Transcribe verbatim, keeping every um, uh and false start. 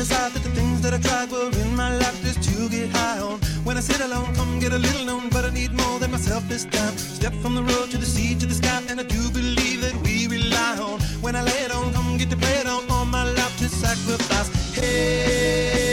decide that the things that I tried were in my life just to get high on. When I sit alone, come get a little known, but I need more than myself this time. Step from the road to the sea to the sky, and I do believe that we rely on. When I lay it on, come get to play it on, all my life to sacrifice. Hey.